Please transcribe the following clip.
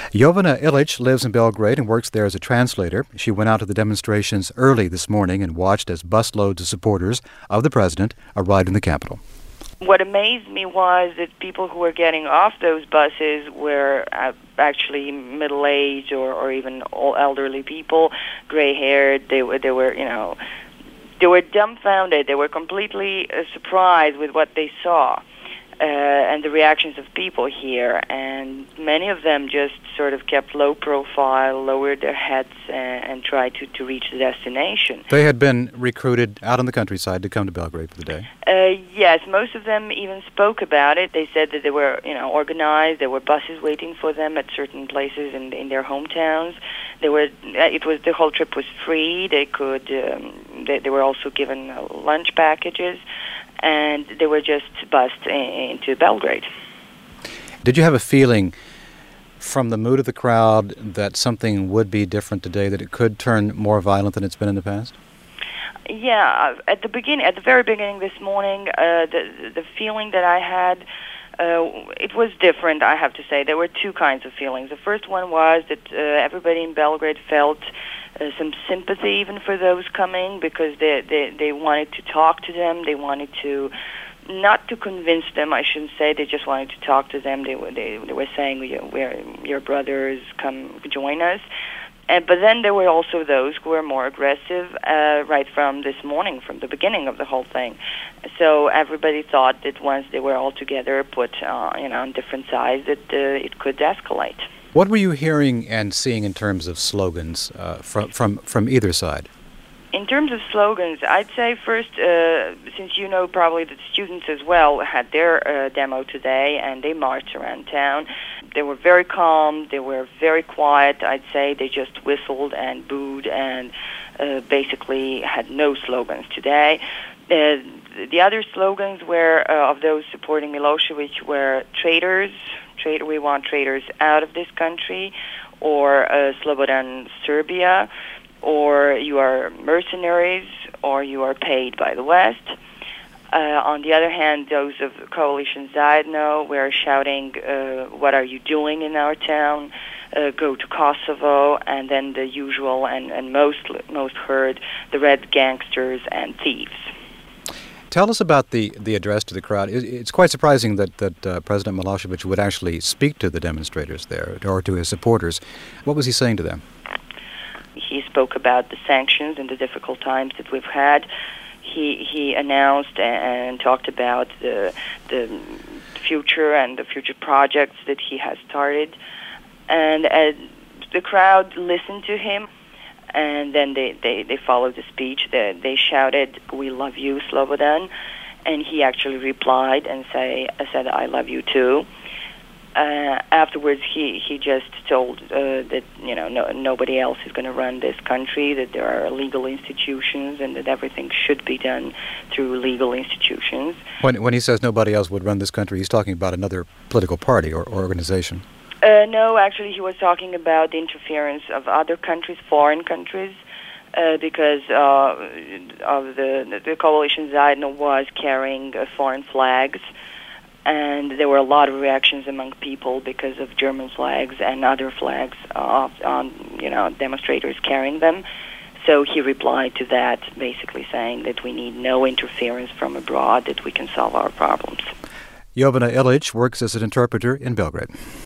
Jovana Ilic lives in Belgrade and works there as a translator. She went out to the demonstrations early this morning and watched as busloads of supporters of the president arrived in the capital. What amazed me was that people who were getting off those buses were actually middle-aged or even elderly people, gray-haired. They were dumbfounded. They were completely surprised with what they saw. And the reactions of people here, and many of them just sort of kept low profile, lowered their heads, and tried to reach the destination. They had been recruited out on the countryside to come to Belgrade for the day. Yes, most of them even spoke about it. They said that they were, organized. There were buses waiting for them at certain places in their hometowns. The whole trip was free. They could. They were also given lunch packages. And they were just bussed into Belgrade. Did you have a feeling from the mood of the crowd that something would be different today, that it could turn more violent than it's been in the past? Yeah, at the very beginning this morning, the feeling that I had, it was different, I have to say. There were two kinds of feelings. The first one was that everybody in Belgrade felt some sympathy even for those coming, because they wanted to talk to them. They wanted to, not to convince them, I shouldn't say, they just wanted to talk to them. They were saying, we're your brothers, come join us. But then there were also those who were more aggressive right from this morning, from the beginning of the whole thing. So everybody thought that once they were all together, put on different sides, that it could escalate. What were you hearing and seeing in terms of slogans from either side? In terms of slogans, I'd say first, since you know probably that students as well had their demo today, and they marched around town. They were very calm. They were very quiet, I'd say. They just whistled and booed and basically had no slogans today. The other slogans were of those supporting Milosevic were traitors. We want traitors out of this country, or Slobodan Serbia, or you are mercenaries, or you are paid by the West. On the other hand, those of Coalition Zajedno were shouting, what are you doing in our town? Go to Kosovo, and then the usual and most heard, the red gangsters and thieves. Tell us about the address to the crowd. It's quite surprising that President Milosevic would actually speak to the demonstrators there, or to his supporters. What was he saying to them? He spoke about the sanctions and the difficult times that we've had. He announced and talked about the future and the future projects that he has started. And the crowd listened to him. And then they followed the speech. They shouted, "We love you, Slobodan," and he actually replied and said, "I love you too." Afterwards, he just told that nobody else is going to run this country. That there are legal institutions, and that everything should be done through legal institutions. When he says nobody else would run this country, he's talking about another political party or organization. No, actually, he was talking about the interference of other countries, foreign countries, because of the Coalition Zajedno was carrying foreign flags, and there were a lot of reactions among people because of German flags and other flags on demonstrators carrying them. So he replied to that, basically saying that we need no interference from abroad, that we can solve our problems. Jovana Ilic works as an interpreter in Belgrade.